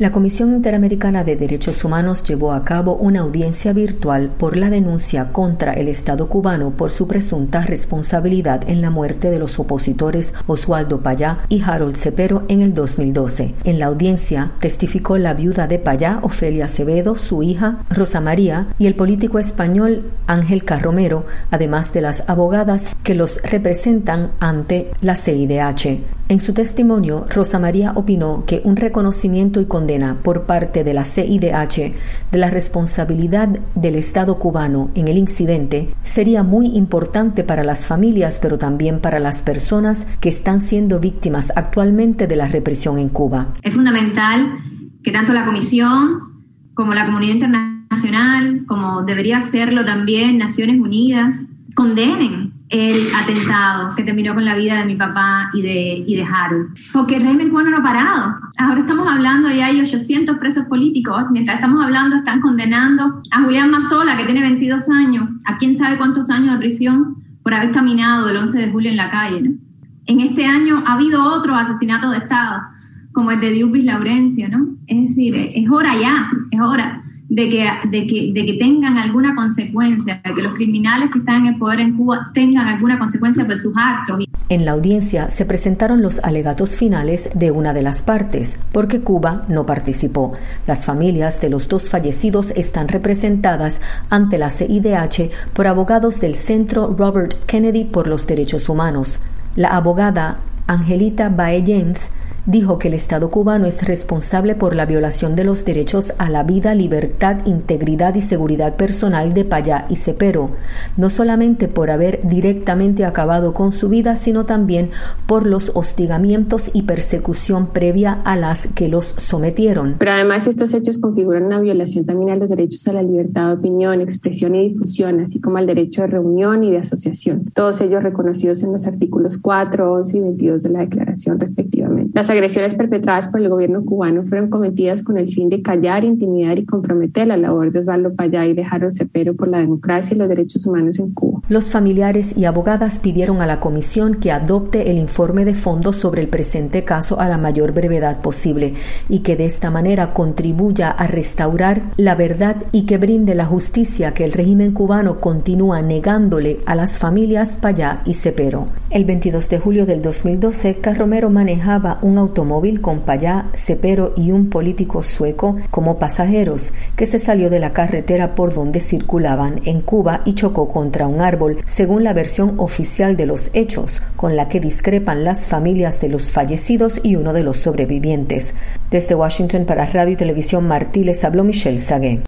La Comisión Interamericana de Derechos Humanos llevó a cabo una audiencia virtual por la denuncia contra el Estado cubano por su presunta responsabilidad en la muerte de los opositores Oswaldo Payá y Harold Cepero en el 2012. En la audiencia testificó la viuda de Payá, Ofelia Acevedo, su hija, Rosa María, y el político español Ángel Carromero, además de las abogadas que los representan ante la CIDH. En su testimonio, Rosa María opinó que un reconocimiento y condena por parte de la CIDH de la responsabilidad del Estado cubano en el incidente sería muy importante para las familias, pero también para las personas que están siendo víctimas actualmente de la represión en Cuba. Es fundamental que tanto la Comisión como la comunidad internacional, como debería hacerlo también Naciones Unidas, condenen el atentado que terminó con la vida de mi papá y de Harold. Porque el régimen cubano no ha parado. Ahora estamos hablando, ya hay 800 presos políticos. Mientras estamos hablando, están condenando a Julián Mazzola, que tiene 22 años, a quién sabe cuántos años de prisión por haber caminado el 11 de julio en la calle, ¿no? En este año ha habido otros asesinatos de Estado, como el de Diubis Laurencio, ¿no? Es decir, es hora ya, es hora de que tengan alguna consecuencia, de que los criminales que están en el poder en Cuba tengan alguna consecuencia por sus actos. En la audiencia se presentaron los alegatos finales de una de las partes, porque Cuba no participó. Las familias de los dos fallecidos están representadas ante la CIDH por abogados del Centro Robert Kennedy por los Derechos Humanos. La abogada Angelita Baellens dijo que el Estado cubano es responsable por la violación de los derechos a la vida, libertad, integridad y seguridad personal de Payá y Cepero, no solamente por haber directamente acabado con su vida, sino también por los hostigamientos y persecución previa a las que los sometieron. Pero además estos hechos configuran una violación también a los derechos a la libertad de opinión, expresión y difusión, así como al derecho de reunión y de asociación, todos ellos reconocidos en los artículos 4, 11 y 22 de la Declaración respectivamente. Las agresiones perpetradas por el gobierno cubano fueron cometidas con el fin de callar, intimidar y comprometer la labor de Oswaldo Payá y de Harold Cepero por la democracia y los derechos humanos en Cuba. Los familiares y abogadas pidieron a la comisión que adopte el informe de fondo sobre el presente caso a la mayor brevedad posible y que de esta manera contribuya a restaurar la verdad y que brinde la justicia que el régimen cubano continúa negándole a las familias Payá y Cepero. El 22 de julio del 2012, Carromero manejaba un automóvil con Payá, Cepero y un político sueco como pasajeros que se salió de la carretera por donde circulaban en Cuba y chocó contra un árbol, según la versión oficial de los hechos, con la que discrepan las familias de los fallecidos y uno de los sobrevivientes. Desde Washington para Radio y Televisión Martí les habló Michelle Sagué.